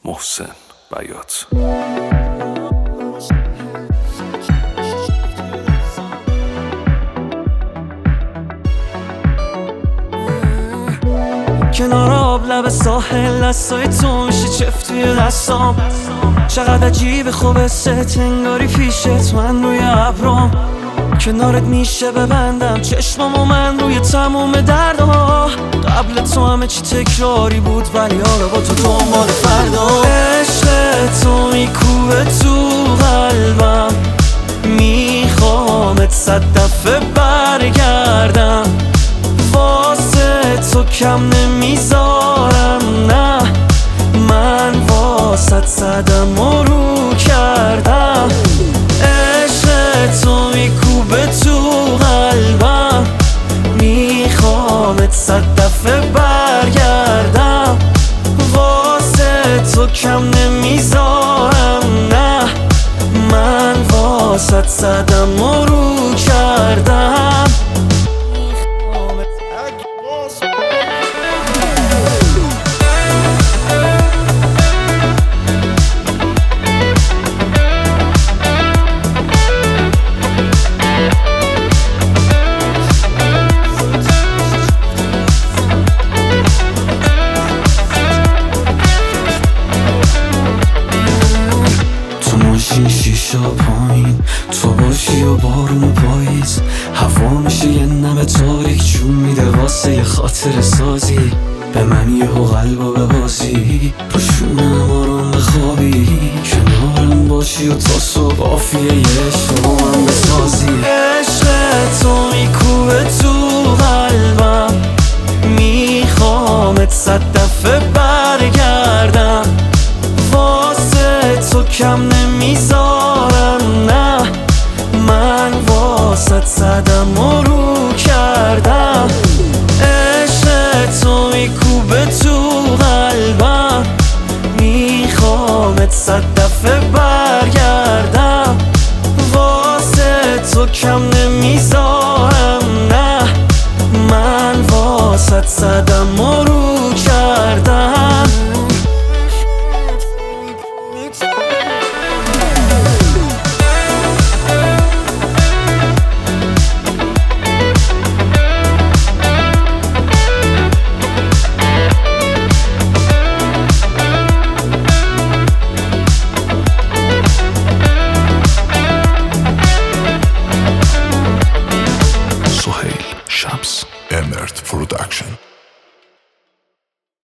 محسن بیات. کنار آب لب ساحل دستای تو میشه چفت توی دستام. چقدر عجیب خوب ست انگاری پیشت من روی ابرام. کنارت میشه ببندم چشمامو من روی تموم دردها. قبل تو همه چی تکراری بود ولی حالا با تو دنبال فردا. عشق تو میکوبه تو قلبم، میخوامت 100 دفعه برگردم. واسه تو کم نمیذارم، نه من واسه صدم رو کردم. عشق تو میکوبه تو قلبم، میخوامت 100 دفعه برگردم. واسه تو کم نمیذارم، نه من واسه صدم رو کردم. شیشا پایین تو باشی و بارون پاییز، هوا میشه یه نم تاریک جون میده واسه یه خاطر سازی. به من یهو قلبا ببازی، رو شونم آرام بخوابی، کنارم باشی و تا صبح آفیه یه عشق با من بسازی. عشق تو میکوبه تو قلبم، میخوامت 100 دفعه برگردم. واسه تو کم نمیذارم،